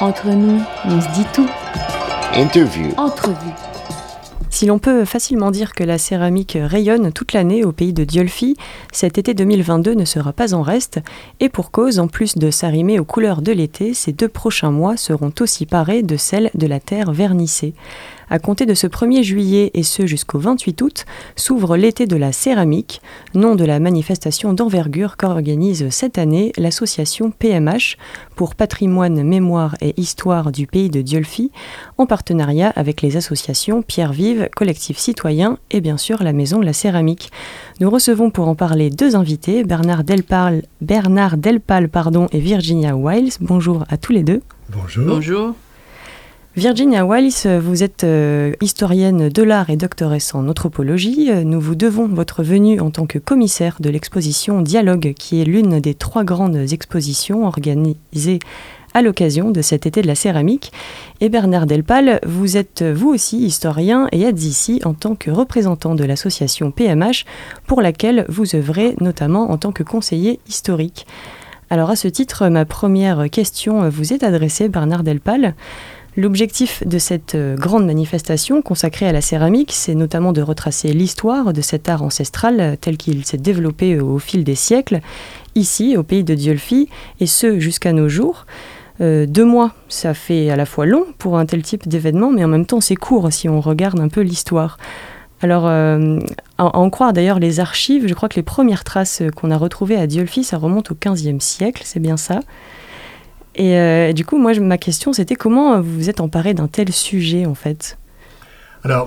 Entre nous, on se dit tout. Interview. Entrevue. Si l'on peut facilement dire que la céramique rayonne toute l'année au pays de Dieulfi, cet été 2022 ne sera pas en reste, et pour cause, en plus de s'arrimer aux couleurs de l'été, ces 2 prochains mois seront aussi parés de celles de la terre vernissée. À compter de ce 1er juillet et ce jusqu'au 28 août, s'ouvre l'été de la céramique, nom de la manifestation d'envergure qu'organise cette année l'association PMH pour Patrimoine, Mémoire et Histoire du pays de Dieulfi, en partenariat avec les associations Pierre Vive, Collectif Citoyen et bien sûr la Maison de la Céramique. Nous recevons pour en parler 2 invités, Bernard Delpal et Virginia Wiles. Bonjour à tous les 2. Bonjour. Bonjour. Virginia Wiles, vous êtes historienne de l'art et doctoresse en anthropologie. Nous vous devons votre venue en tant que commissaire de l'exposition Dialogue, qui est l'une des 3 grandes expositions organisées à l'occasion de cet été de la céramique. Et Bernard Delpal, vous êtes vous aussi historien et êtes ici en tant que représentant de l'association PMH, pour laquelle vous œuvrez notamment en tant que conseiller historique. Alors à ce titre, ma première question vous est adressée, Bernard Delpal. L'objectif de cette grande manifestation consacrée à la céramique, c'est notamment de retracer l'histoire de cet art ancestral tel qu'il s'est développé au fil des siècles, ici, au pays de Dieulfi, et ce jusqu'à nos jours. 2 mois, ça fait à la fois long pour un tel type d'événement, mais en même temps c'est court si on regarde un peu l'histoire. Alors, à en croire d'ailleurs les archives, je crois que les premières traces qu'on a retrouvées à Dieulfi, ça remonte au XVe siècle, c'est bien ça. Et du coup, moi, ma question, c'était comment vous vous êtes emparé d'un tel sujet, en fait ? Alors,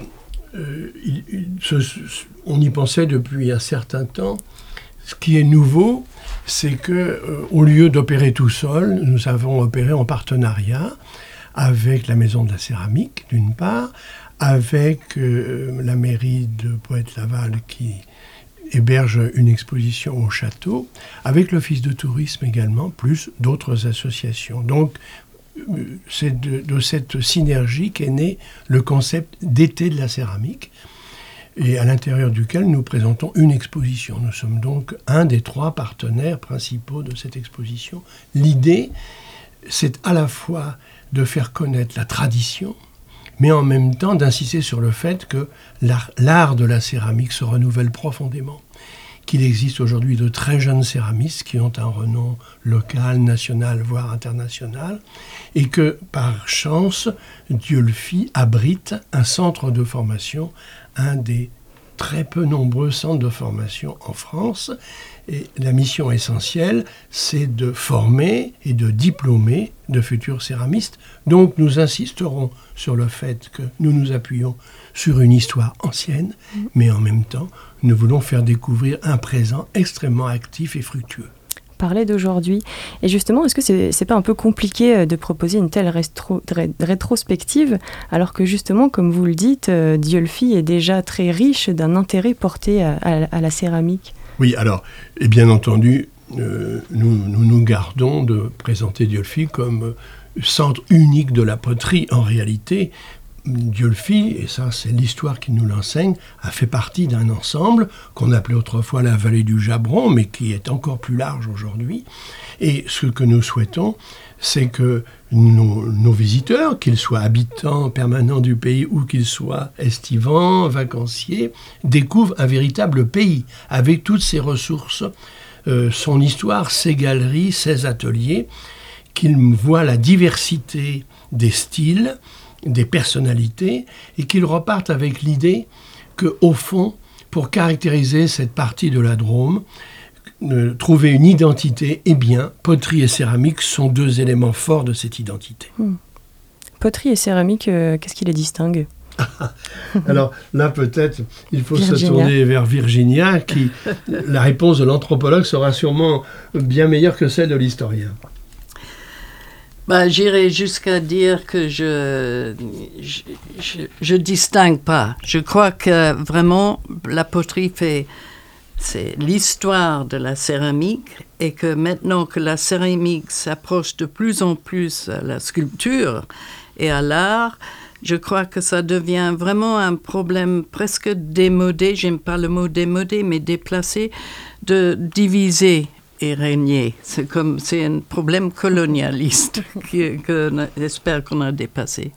on y pensait depuis un certain temps. Ce qui est nouveau, c'est que, au lieu d'opérer tout seul, nous avons opéré en partenariat avec la Maison de la Céramique, d'une part, avec la mairie de Poète-Laval qui héberge une exposition au château, avec l'Office de tourisme également, plus d'autres associations. Donc, c'est de cette synergie qu'est né le concept d'été de la céramique, et à l'intérieur duquel nous présentons une exposition. Nous sommes donc un des 3 partenaires principaux de cette exposition. L'idée, c'est à la fois de faire connaître la tradition, mais en même temps d'insister sur le fait que l'art de la céramique se renouvelle profondément, qu'il existe aujourd'hui de très jeunes céramistes qui ont un renom local, national, voire international, et que, par chance, Dieulfi abrite un centre de formation, un des très peu nombreux centres de formation en France. Et la mission essentielle, c'est de former et de diplômer de futurs céramistes. Donc nous insisterons sur le fait que nous nous appuyons sur une histoire ancienne, mais en même temps, nous voulons faire découvrir un présent extrêmement actif et fructueux. Parler d'aujourd'hui. Et justement, est-ce que c'est pas un peu compliqué de proposer une telle rétrospective, alors que justement, comme vous le dites, Dieulfi est déjà très riche d'un intérêt porté à la céramique ? Oui, alors, et bien entendu, nous gardons de présenter Dieulfi comme centre unique de la poterie. En réalité, Dieulfi, et ça c'est l'histoire qui nous l'enseigne, a fait partie d'un ensemble qu'on appelait autrefois la vallée du Jabron, mais qui est encore plus large aujourd'hui. Et ce que nous souhaitons, c'est que nos visiteurs, qu'ils soient habitants permanents du pays ou qu'ils soient estivants, vacanciers, découvrent un véritable pays avec toutes ses ressources, son histoire, ses galeries, ses ateliers, qu'ils voient la diversité des styles, des personnalités, et qu'ils repartent avec l'idée qu'au fond, pour caractériser cette partie de la Drôme, trouver une identité, eh bien, poterie et céramique sont 2 éléments forts de cette identité. Poterie et céramique, qu'est-ce qui les distingue ? Alors là, peut-être, il faut Virginia. se tourner vers Virginia, qui, la réponse de l'anthropologue sera sûrement bien meilleure que celle de l'historien. J'irai jusqu'à dire que je distingue pas. Je crois que vraiment la poterie c'est l'histoire de la céramique, et que maintenant que la céramique s'approche de plus en plus à la sculpture et à l'art, je crois que ça devient vraiment un problème presque démodé, j'aime pas le mot démodé, mais déplacé, de diviser régné. C'est un problème colonialiste que j'espère qu'on a dépassé.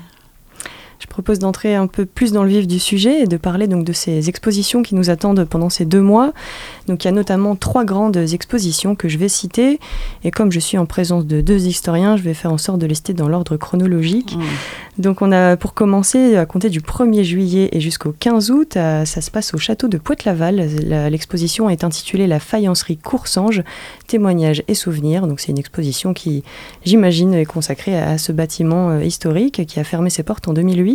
Je propose d'entrer un peu plus dans le vif du sujet et de parler donc de ces expositions qui nous attendent pendant ces 2 mois. Donc il y a notamment 3 grandes expositions que je vais citer. Et comme je suis en présence de 2 historiens, je vais faire en sorte de les citer dans l'ordre chronologique. Donc on a pour commencer à compter du 1er juillet et jusqu'au 15 août, ça se passe au château de Pointe-Laval. L'exposition est intitulée La faïencerie Coursange, témoignages et souvenirs. Donc c'est une exposition qui, j'imagine, est consacrée à ce bâtiment historique qui a fermé ses portes en 2008.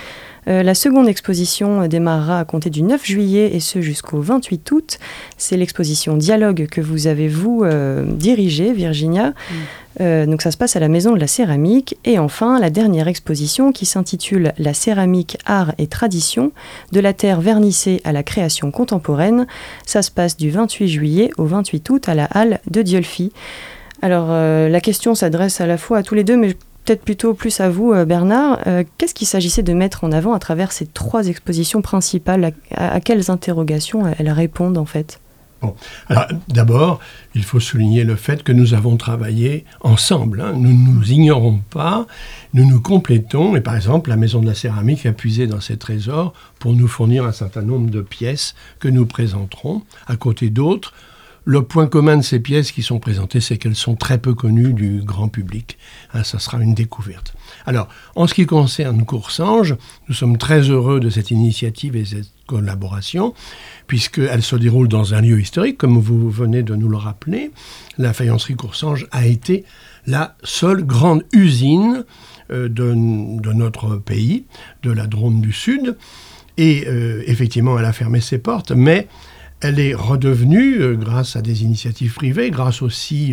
La seconde exposition démarrera à compter du 9 juillet et ce jusqu'au 28 août. C'est l'exposition Dialogue que vous avez, dirigée, Virginia. Donc ça se passe à la Maison de la Céramique. Et enfin, la dernière exposition qui s'intitule La céramique, art et tradition, de la terre vernissée à la création contemporaine. Ça se passe du 28 juillet au 28 août à la Halle de Diolfi. Alors la question s'adresse à la fois à tous les deux, mais peut-être plutôt plus à vous, Bernard. Qu'est-ce qu'il s'agissait de mettre en avant à travers ces 3 expositions principales ? À quelles interrogations elles répondent en fait ? Bon. Alors d'abord, il faut souligner le fait que nous avons travaillé ensemble. Nous ne nous ignorons pas, nous nous complétons. Et par exemple, la Maison de la Céramique a puisé dans ses trésors pour nous fournir un certain nombre de pièces que nous présenterons à côté d'autres. Le point commun de ces pièces qui sont présentées, c'est qu'elles sont très peu connues du grand public. Ça sera une découverte. Alors, en ce qui concerne Coursange, nous sommes très heureux de cette initiative et cette collaboration, puisqu'elle se déroule dans un lieu historique, comme vous venez de nous le rappeler. La faïencerie Coursange a été la seule grande usine de notre pays, de la Drôme du Sud. Et effectivement, elle a fermé ses portes, mais elle est redevenue, grâce à des initiatives privées, grâce aussi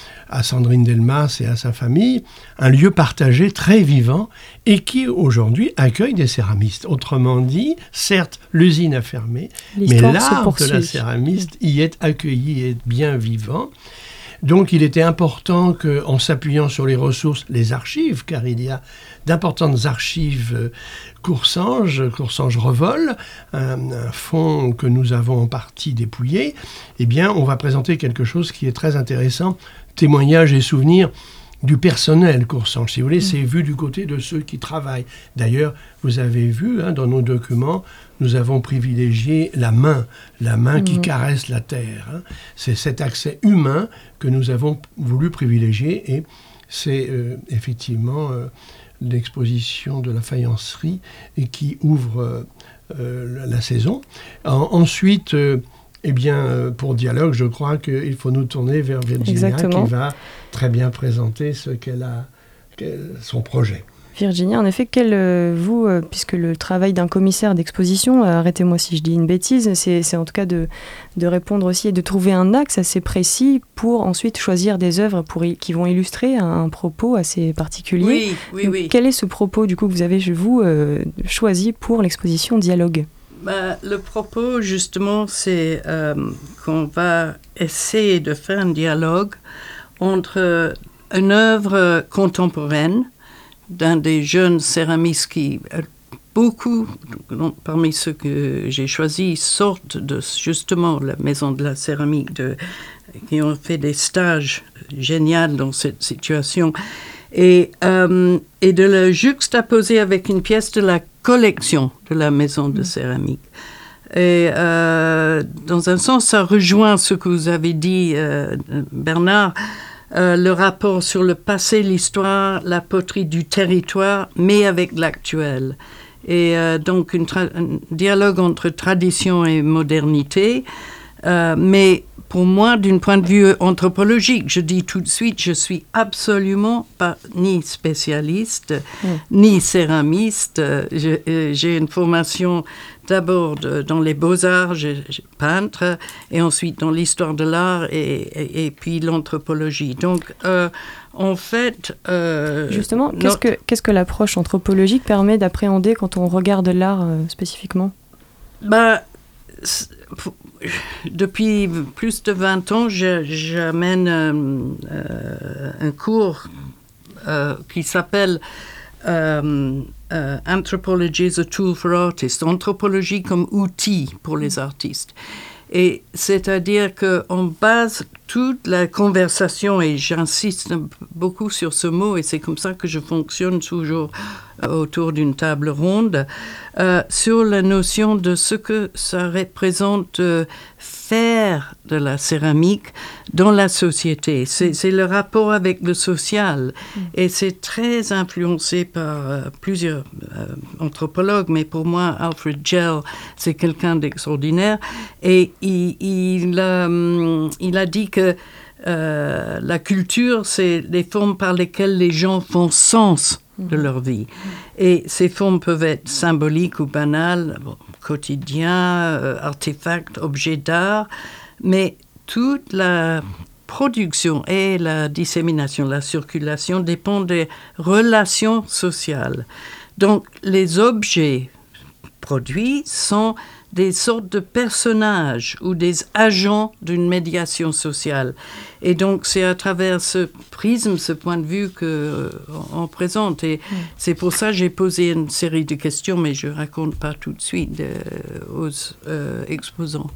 à Sandrine Delmas et à sa famille, un lieu partagé très vivant et qui aujourd'hui accueille des céramistes. Autrement dit, certes, l'usine a fermé, mais l'art de la céramiste y est accueilli et est bien vivant. Donc il était important qu'en s'appuyant sur les ressources, les archives, car il y a d'importantes archives Coursange Revol, un fonds que nous avons en partie dépouillé, eh bien on va présenter quelque chose qui est très intéressant, témoignages et souvenirs du personnel Coursange. Si vous voulez, c'est vu du côté de ceux qui travaillent. D'ailleurs, vous avez vu dans nos documents, nous avons privilégié la main qui caresse la terre. C'est cet accès humain que nous avons voulu privilégier et c'est effectivement l'exposition de la faïencerie et qui ouvre la saison. Ensuite, pour Dialogue, je crois qu'il faut nous tourner vers Virginia qui va très bien présenter son projet. Virginia, en effet, puisque le travail d'un commissaire d'exposition, arrêtez-moi si je dis une bêtise, c'est en tout cas de répondre aussi et de trouver un axe assez précis pour ensuite choisir des œuvres qui vont illustrer un propos assez particulier. Oui. Donc, quel est ce propos, du coup, que vous avez, choisi pour l'exposition Dialogue ? Le propos, justement, c'est qu'on va essayer de faire un dialogue entre une œuvre contemporaine d'un des jeunes céramistes qui, beaucoup, parmi ceux que j'ai choisis, sortent de justement la Maison de la Céramique, qui ont fait des stages géniaux dans cette situation, et de le juxtaposer avec une pièce de la collection de la Maison de Céramique. Et dans un sens, ça rejoint ce que vous avez dit, Bernard, le rapport sur le passé, l'histoire, la poterie du territoire, mais avec l'actuel. Et donc un dialogue entre tradition et modernité, mais pour moi, d'un point de vue anthropologique, je dis tout de suite, je suis absolument pas ni spécialiste, ni céramiste. J'ai une formation d'abord dans les beaux-arts, je peintre, et ensuite dans l'histoire de l'art et puis l'anthropologie. Donc, en fait... Justement, qu'est-ce que l'approche anthropologique permet d'appréhender quand on regarde l'art spécifiquement ? Depuis plus de 20 ans, j'amène un cours qui s'appelle Anthropology as a Tool for Artists, anthropologie comme outil pour les artistes. Et c'est-à-dire qu'on base toute la conversation, et j'insiste beaucoup sur ce mot, et c'est comme ça que je fonctionne toujours autour d'une table ronde, sur la notion de ce que ça représente faire de la céramique dans la société. C'est le rapport avec le social. Et c'est très influencé par plusieurs anthropologues, mais pour moi, Alfred Gell, c'est quelqu'un d'extraordinaire. Et il a dit que la culture, c'est les formes par lesquelles les gens font sens de leur vie. Et ces formes peuvent être symboliques ou banales, quotidiens, artefacts, objets d'art, mais toute la production et la dissémination, la circulation dépend des relations sociales. Donc, les objets produits sont des sortes de personnages ou des agents d'une médiation sociale. Et donc, c'est à travers ce prisme, ce point de vue qu'on présente. Et c'est pour ça que j'ai posé une série de questions, mais je ne raconte pas tout de suite aux exposants.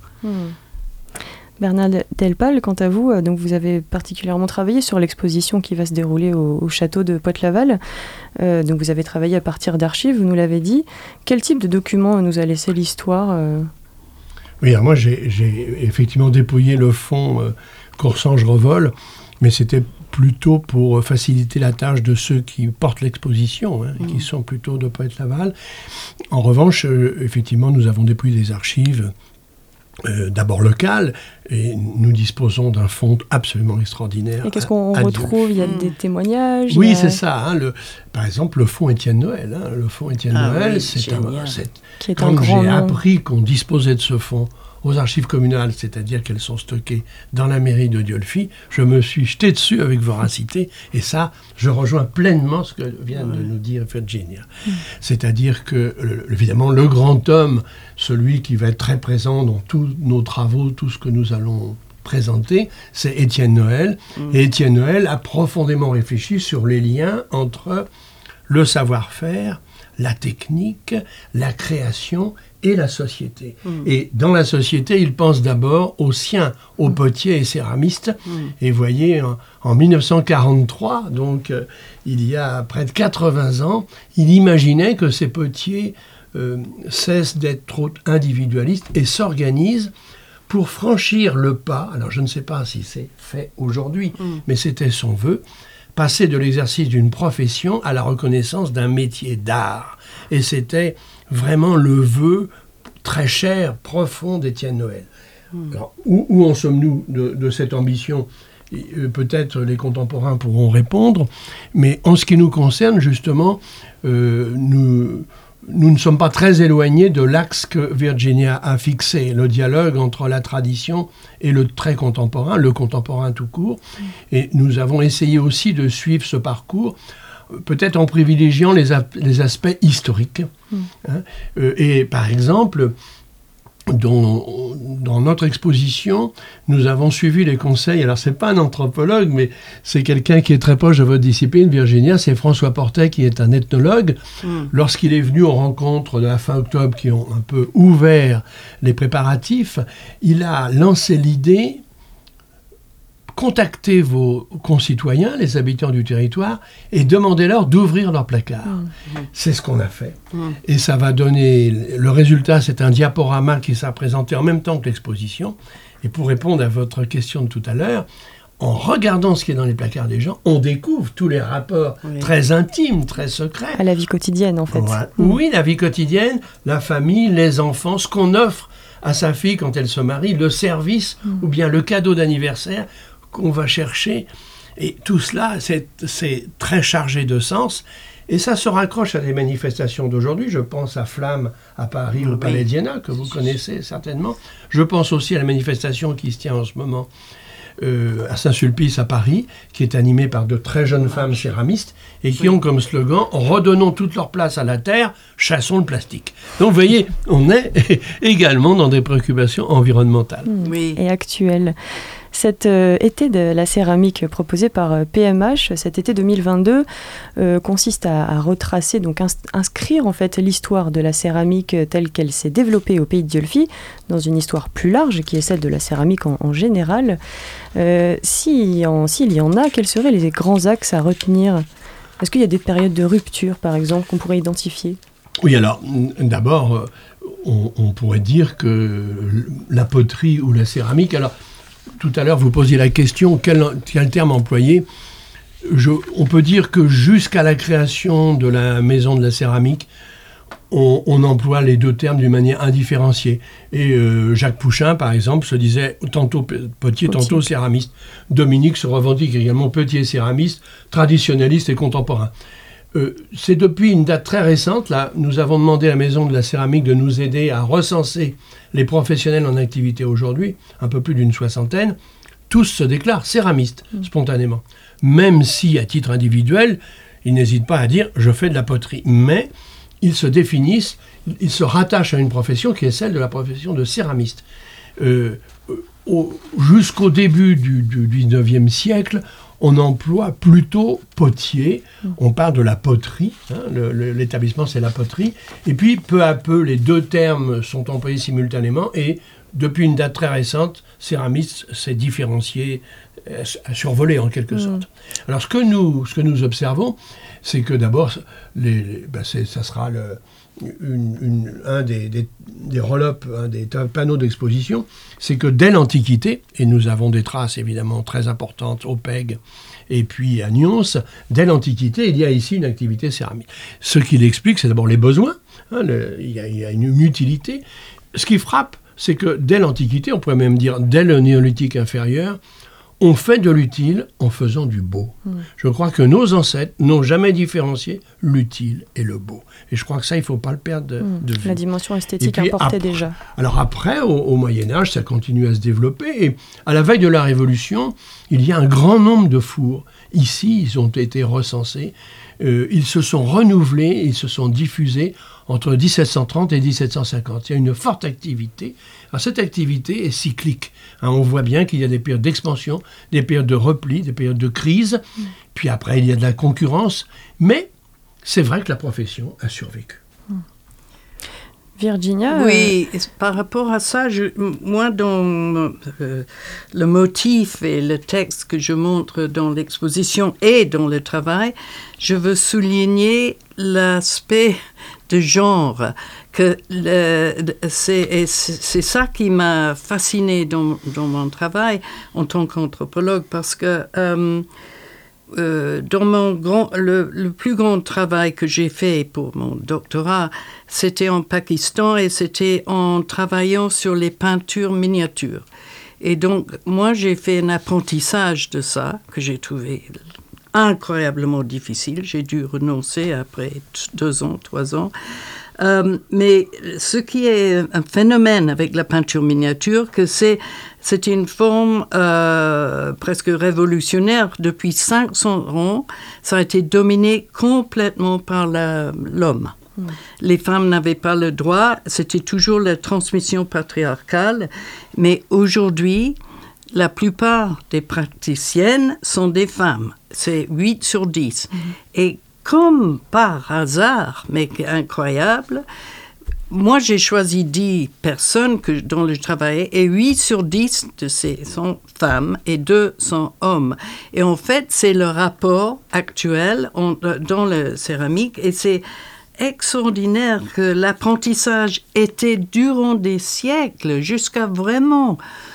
Bernard Delpal, quant à vous, donc vous avez particulièrement travaillé sur l'exposition qui va se dérouler au château de Pointe-Laval. Donc vous avez travaillé à partir d'archives, vous nous l'avez dit. Quel type de document nous a laissé l'histoire Oui, alors moi j'ai effectivement dépouillé le fonds Coursange-Revol, mais c'était plutôt pour faciliter la tâche de ceux qui portent l'exposition, qui sont plutôt de Pointe-Laval. En revanche, effectivement, nous avons dépouillé des archives d'abord local, et nous disposons d'un fonds absolument extraordinaire. Et qu'est-ce qu'on retrouve ? Il y a des témoignages ? Oui, c'est ça. Par exemple, le fonds Étienne Noël. Le fonds Étienne Noël, oui, quand j'ai appris qu'on disposait de ce fonds aux archives communales, c'est-à-dire qu'elles sont stockées dans la mairie de Dieulefit, je me suis jeté dessus avec voracité, et ça, je rejoins pleinement ce que vient de nous dire Virginia. C'est-à-dire que, évidemment, le grand homme, celui qui va être très présent dans tous nos travaux, tout ce que nous allons présenter, c'est Étienne Noël. Et Étienne Noël a profondément réfléchi sur les liens entre le savoir-faire, la technique, la création et la société. Et dans la société, il pense d'abord aux siens, aux potiers et céramistes. Et vous voyez, en 1943, donc il y a près de 80 ans, il imaginait que ces potiers cessent d'être trop individualistes et s'organisent pour franchir le pas. Alors je ne sais pas si c'est fait aujourd'hui, mais c'était son vœu, passer de l'exercice d'une profession à la reconnaissance d'un métier d'art. Et c'était vraiment le vœu très cher, profond d'Étienne Noël. Alors, où en sommes-nous de cette ambition ? Peut-être les contemporains pourront répondre, mais en ce qui nous concerne, justement, nous ne sommes pas très éloignés de l'axe que Virginia a fixé, le dialogue entre la tradition et le très contemporain, le contemporain tout court. Et nous avons essayé aussi de suivre ce parcours, peut-être en privilégiant les aspects historiques. Et par exemple, dans notre exposition, nous avons suivi les conseils, alors c'est pas un anthropologue, mais c'est quelqu'un qui est très proche de votre discipline, Virginia, c'est François Portet, qui est un ethnologue. Lorsqu'il est venu aux rencontres de la fin octobre qui ont un peu ouvert les préparatifs, il a lancé l'idée: contactez vos concitoyens, les habitants du territoire, et demandez-leur d'ouvrir leurs placards. C'est ce qu'on a fait. Et ça va donner... Le résultat, c'est un diaporama qui sera présenté en même temps que l'exposition. Et pour répondre à votre question de tout à l'heure, en regardant ce qui est dans les placards des gens, on découvre tous les rapports très intimes, très secrets. À la vie quotidienne, en fait. Voilà. Oui, la vie quotidienne, la famille, les enfants, ce qu'on offre à sa fille quand elle se marie, le service ou bien le cadeau d'anniversaire qu'on va chercher. Et tout cela, c'est très chargé de sens. Et ça se raccroche à des manifestations d'aujourd'hui. Je pense à Flamme à Paris, au Palais d'Iéna, que vous connaissez certainement. Je pense aussi à la manifestation qui se tient en ce moment à Saint-Sulpice à Paris, qui est animée par de très jeunes femmes céramistes et qui ont comme slogan « Redonnons toute leur place à la terre, chassons le plastique ». Donc vous voyez, on est également dans des préoccupations environnementales. Et actuelles. Cet été de la céramique proposé par PMH, cet été 2022, consiste à retracer, donc inscrire en fait l'histoire de la céramique telle qu'elle s'est développée au pays de Dieulfi, dans une histoire plus large qui est celle de la céramique en général. S'il y en a, quels seraient les grands axes à retenir ? Est-ce qu'il y a des périodes de rupture, par exemple, qu'on pourrait identifier ? Oui, alors, d'abord, on pourrait dire que la poterie ou la céramique... Alors, tout à l'heure, vous posiez la question, quel terme employer ? On peut dire que jusqu'à la création de la maison de la céramique, on emploie les deux termes d'une manière indifférenciée. Et Jacques Pouchin, par exemple, se disait tantôt potier, tantôt céramiste. Dominique se revendique également potier céramiste, traditionnaliste et contemporain. C'est depuis une date très récente, là, nous avons demandé à la Maison de la Céramique de nous aider à recenser les professionnels en activité aujourd'hui, un peu plus d'une soixantaine. Tous se déclarent céramistes, spontanément. Même si, à titre individuel, ils n'hésitent pas à dire « je fais de la poterie ». Mais ils se définissent, ils se rattachent à une profession qui est celle de la profession de céramiste. Jusqu'au début du 19e siècle, on emploie plutôt potier, on parle de la poterie, l'établissement c'est la poterie, et puis peu à peu les deux termes sont employés simultanément, et depuis une date très récente, céramiste s'est différencié, survolé en quelque sorte. Alors ce que nous observons, c'est que d'abord, ça sera un des roll-up, un des panneaux d'exposition, c'est que dès l'Antiquité, et nous avons des traces évidemment très importantes au Pègue et puis à Nyons, dès l'Antiquité, il y a ici une activité céramique. Ce qui l'explique, c'est d'abord les besoins, il y a une utilité. Ce qui frappe, c'est que dès l'Antiquité, on pourrait même dire dès le néolithique inférieur, on fait de l'utile en faisant du beau. Je crois que nos ancêtres n'ont jamais différencié l'utile et le beau. Et je crois que ça, il ne faut pas le perdre de vue. La dimension esthétique importait déjà. Alors après, au Moyen-Âge, ça continue à se développer. Et à la veille de la Révolution, il y a un grand nombre de fours. Ici, ils ont été recensés. Ils se sont renouvelés, ils se sont diffusés entre 1730 et 1750. Il y a une forte activité. Alors cette activité est cyclique. On voit bien qu'il y a des périodes d'expansion, des périodes de repli, des périodes de crise. Puis après, il y a de la concurrence. Mais c'est vrai que la profession a survécu. Virginia. Oui, par rapport à ça, moi, dans le motif et le texte que je montre dans l'exposition et dans le travail, je veux souligner l'aspect de genre. Que c'est ça qui m'a fascinée dans mon travail en tant qu'anthropologue, parce que dans le plus grand travail que j'ai fait pour mon doctorat, c'était en Pakistan et c'était en travaillant sur les peintures miniatures. Et donc, moi, j'ai fait un apprentissage de ça que j'ai trouvé incroyablement difficile. J'ai dû renoncer après 2 ans, 3 ans. Mais ce qui est un phénomène avec la peinture miniature, que c'est une forme presque révolutionnaire. Depuis 500 ans, ça a été dominé complètement par l'homme. Les femmes n'avaient pas le droit, c'était toujours la transmission patriarcale. Mais aujourd'hui, la plupart des praticiennes sont des femmes. C'est 8 sur 10. Et comme par hasard, mais incroyable, moi j'ai choisi 10 personnes dont je travaillais et 8 sur 10 de ces sont femmes et 2 sont hommes. Et en fait, c'est le rapport actuel dans la céramique et c'est extraordinaire que l'apprentissage était durant des siècles jusqu'à vraiment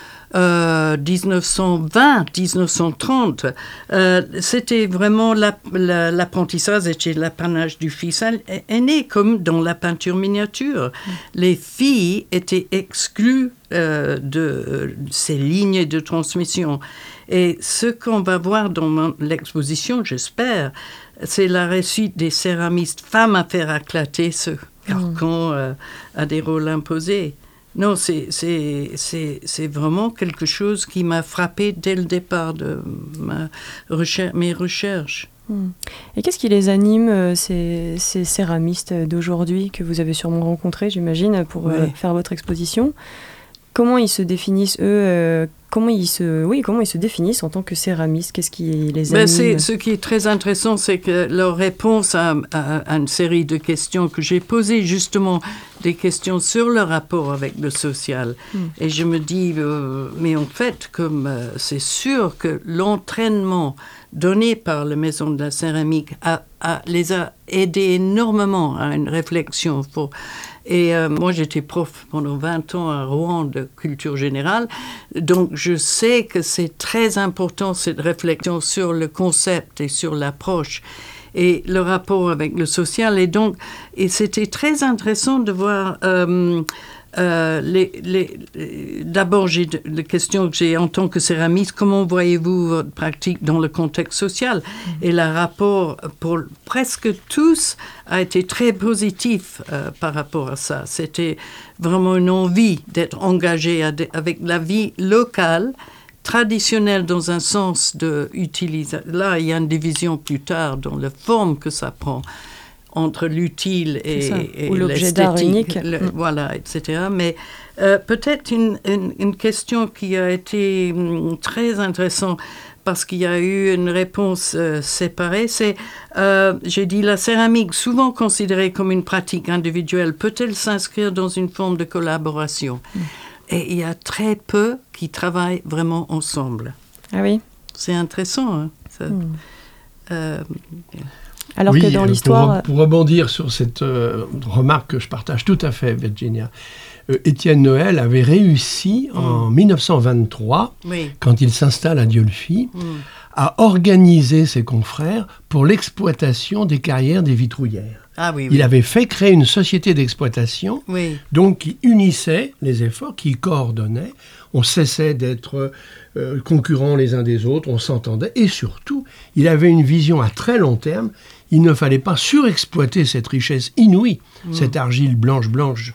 1920, 1930, c'était vraiment l'apprentissage, était l'apanage du fils aîné, comme dans la peinture miniature. Les filles étaient exclues de ces lignes de transmission. Et ce qu'on va voir dans l'exposition, j'espère, c'est la réussite des céramistes femmes à faire éclater ce carcan à des rôles imposés. Non, c'est vraiment quelque chose qui m'a frappée dès le départ de mes recherches. Et qu'est-ce qui les anime, ces céramistes d'aujourd'hui que vous avez sûrement rencontrés, j'imagine, pour faire votre exposition ? Comment ils se définissent, eux comment ils se définissent en tant que céramistes? Qu'est-ce qui les anime? Ce qui est très intéressant, c'est que leur réponse à une série de questions que j'ai posées, justement, des questions sur le rapport avec le social. Et je me dis, mais en fait, comme c'est sûr que l'entraînement donné par la Maison de la Céramique les a aidés énormément à une réflexion. Et moi, j'étais prof pendant 20 ans à Rouen de culture générale, donc je sais que c'est très important cette réflexion sur le concept et sur l'approche et le rapport avec le social. Et c'était très intéressant de voir... D'abord, j'ai la question que j'ai en tant que céramiste, comment voyez-vous votre pratique dans le contexte social? Et le rapport pour presque tous a été très positif par rapport à ça. C'était vraiment une envie d'être engagé avec la vie locale, traditionnelle dans un sens de utiliser. Là, il y a une division plus tard dans la forme que ça prend entre l'utile et l'objet d'art unique. Voilà, etc. Mais peut-être une question qui a été très intéressante parce qu'il y a eu une réponse séparée, c'est, j'ai dit, la céramique, souvent considérée comme une pratique individuelle, peut-elle s'inscrire dans une forme de collaboration? Et il y a très peu qui travaillent vraiment ensemble. Ah oui. C'est intéressant, hein, ça. Alors que dans l'histoire... Pour rebondir sur cette remarque que je partage tout à fait, Virginia, Étienne Noël avait réussi en 1923, quand il s'installe à Dieulefit, à organiser ses confrères pour l'exploitation des carrières des vitrouillères. Ah, oui, Il avait fait créer une société d'exploitation, donc qui unissait les efforts, qui coordonnait. On cessait d'être concurrents les uns des autres, on s'entendait. Et surtout, il avait une vision à très long terme. Il ne fallait pas surexploiter cette richesse inouïe, cette argile blanche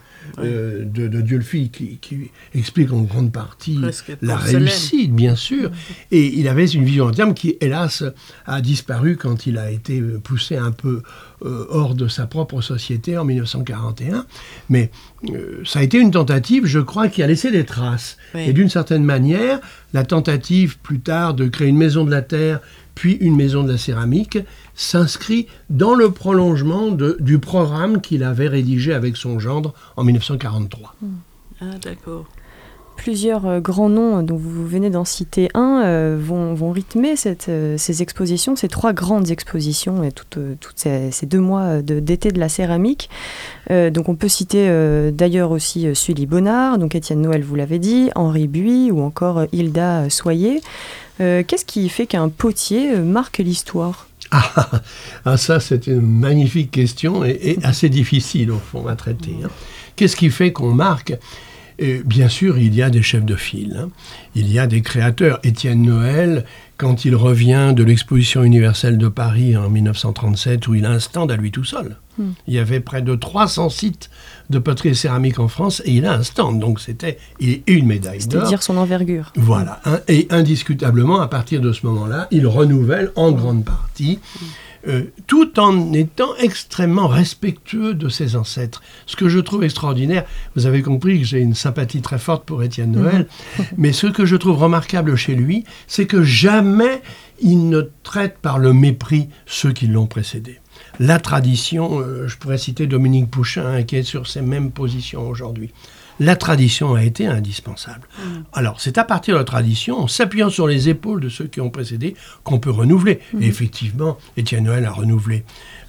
de Dieulefit qui explique en grande partie la réussite, bien sûr. Et il avait une vision long terme qui, hélas, a disparu quand il a été poussé un peu hors de sa propre société en 1941. Mais ça a été une tentative, je crois, qui a laissé des traces. Et d'une certaine manière, la tentative plus tard de créer une maison de la terre, puis une maison de la céramique, s'inscrit dans le prolongement du programme qu'il avait rédigé avec son gendre en 1943. Ah, d'accord. Plusieurs grands noms, dont vous venez d'en citer un, vont rythmer ces expositions, ces 3 grandes expositions et toutes ces 2 mois d'été de la céramique. Donc on peut citer d'ailleurs aussi Sully Bonnard, donc Étienne Noël, vous l'avez dit, Henri Buy ou encore Hilda Soyer. Qu'est-ce qui fait qu'un potier marque l'histoire ? Ça, c'est une magnifique question et assez difficile, au fond, à traiter. Qu'est-ce qui fait qu'on marque ? Bien sûr, il y a des chefs de file. Il y a des créateurs. Étienne Noël, quand il revient de l'exposition universelle de Paris en 1937, où il a un stand à lui tout seul. Il y avait près de 300 sites de poterie et céramique en France, et il a un stand. Donc, il est une médaille d'or. C'est-à-dire son envergure. Voilà. Et indiscutablement, à partir de ce moment-là, il renouvelle en grande partie, tout en étant extrêmement respectueux de ses ancêtres. Ce que je trouve extraordinaire, vous avez compris que j'ai une sympathie très forte pour Étienne Noël, mais ce que je trouve remarquable chez lui, c'est que jamais il ne traite par le mépris ceux qui l'ont précédé. La tradition, je pourrais citer Dominique Pouchin, qui est sur ces mêmes positions aujourd'hui. La tradition a été indispensable. Alors, c'est à partir de la tradition, en s'appuyant sur les épaules de ceux qui ont précédé, qu'on peut renouveler. Et effectivement, Étienne Noël a renouvelé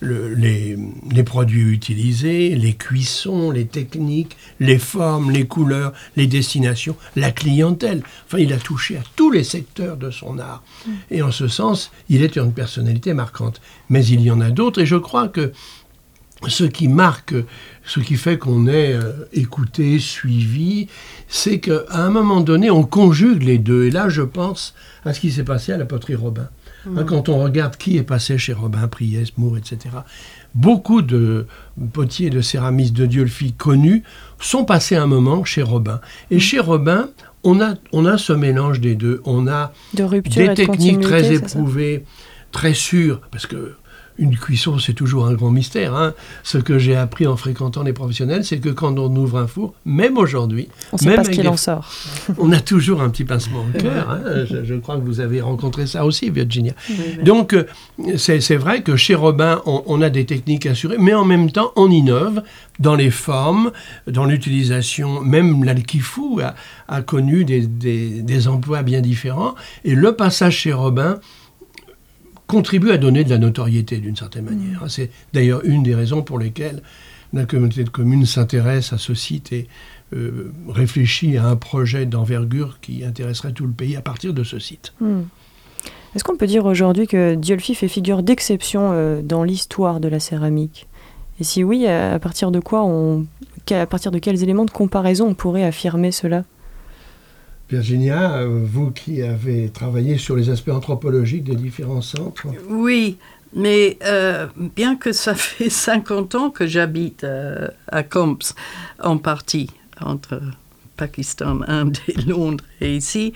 les produits utilisés, les cuissons, les techniques, les formes, les couleurs, les destinations, la clientèle. Enfin, il a touché à tous les secteurs de son art. Et en ce sens, il est une personnalité marquante. Mais il y en a d'autres, et je crois que ce qui marque, ce qui fait qu'on est écouté, suivi, c'est qu'à un moment donné, on conjugue les deux. Et là, je pense à ce qui s'est passé à la poterie Robin. Quand on regarde qui est passé chez Robin, Priest, Moore, etc., beaucoup de potiers, de céramistes de Dieulefit connus sont passés un moment chez Robin. Et chez Robin, on a ce mélange des deux. On a des techniques très éprouvées, très sûres, parce que une cuisson, c'est toujours un grand mystère. Hein. Ce que j'ai appris en fréquentant les professionnels, c'est que quand on ouvre un four, même aujourd'hui, on ne sait pas ce qu'il en sort. On a toujours un petit pincement au cœur. Hein. Je crois que vous avez rencontré ça aussi, Virginia. Oui. Donc, c'est vrai que chez Robin, on a des techniques assurées, mais en même temps, on innove dans les formes, dans l'utilisation. Même l'Alkifou a connu des emplois bien différents. Et le passage chez Robin contribue à donner de la notoriété d'une certaine manière. C'est d'ailleurs une des raisons pour lesquelles la communauté de communes s'intéresse à ce site et réfléchit à un projet d'envergure qui intéresserait tout le pays à partir de ce site. Est-ce qu'on peut dire aujourd'hui que Dieulfi fait figure d'exception dans l'histoire de la céramique ? Et si oui, à partir de quoi à partir de quels éléments de comparaison on pourrait affirmer cela ? Virginia, vous qui avez travaillé sur les aspects anthropologiques des différents centres. Oui, mais bien que ça fait 50 ans que j'habite à Comps, en partie, entre Pakistan, Inde et Londres et ici,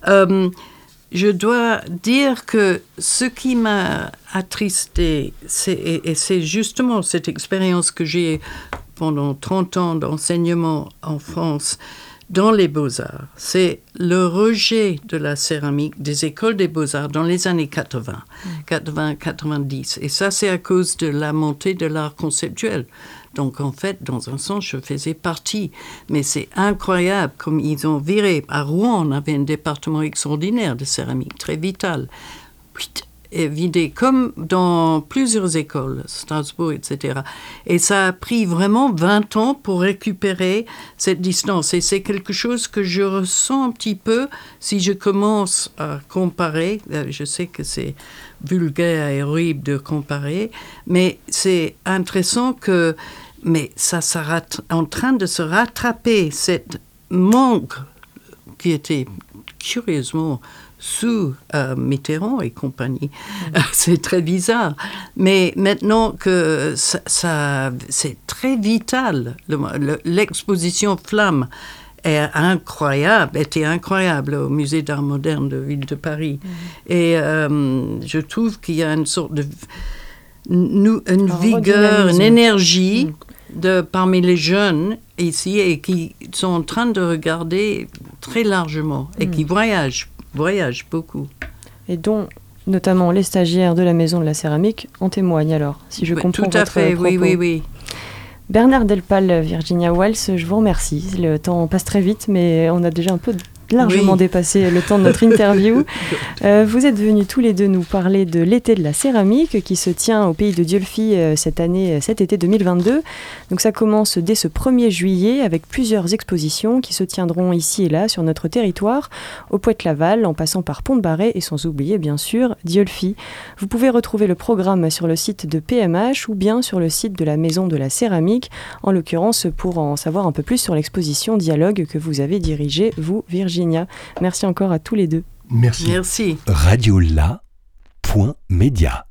je dois dire que ce qui m'a attristé, c'est justement cette expérience que j'ai pendant 30 ans d'enseignement en France, dans les beaux-arts, c'est le rejet de la céramique des écoles des beaux-arts dans les années 80-90. Et ça, c'est à cause de la montée de l'art conceptuel. Donc, en fait, dans un sens, je faisais partie. Mais c'est incroyable comme ils ont viré. À Rouen, on avait un département extraordinaire de céramique, très vital. Et vidé, comme dans plusieurs écoles, Strasbourg, etc. Et ça a pris vraiment 20 ans pour récupérer cette distance. Et c'est quelque chose que je ressens un petit peu si je commence à comparer. Je sais que c'est vulgaire et horrible de comparer, mais c'est intéressant que... Mais ça s'arrête en train de se rattraper, cette manque qui était curieusement... sous Mitterrand et compagnie. C'est très bizarre. Mais maintenant que ça c'est très vital, l'exposition Flamme était incroyable au Musée d'Art Moderne de Ville de Paris. Et je trouve qu'il y a une sorte de... une vigueur, une énergie parmi les jeunes ici et qui sont en train de regarder très largement et qui voyagent beaucoup. Et dont, notamment, les stagiaires de la Maison de la Céramique en témoignent alors, si je comprends votre propos. Tout à fait, oui. Bernard Delpal, Virginia Walsh, je vous remercie. Le temps passe très vite, mais on a déjà un peu largement dépassé le temps de notre interview. Vous êtes venus tous les deux nous parler de l'été de la céramique qui se tient au pays de Dieulfi cet été 2022. Donc ça commence dès ce 1er juillet avec plusieurs expositions qui se tiendront ici et là sur notre territoire, au Poète-Laval, en passant par Pont-de-Barret et sans oublier bien sûr Dieulfi. Vous pouvez retrouver le programme sur le site de PMH ou bien sur le site de la Maison de la Céramique, en l'occurrence pour en savoir un peu plus sur l'exposition Dialogue que vous avez dirigée, vous Virginia. Merci encore à tous les deux. Merci. Merci. Radio-la.media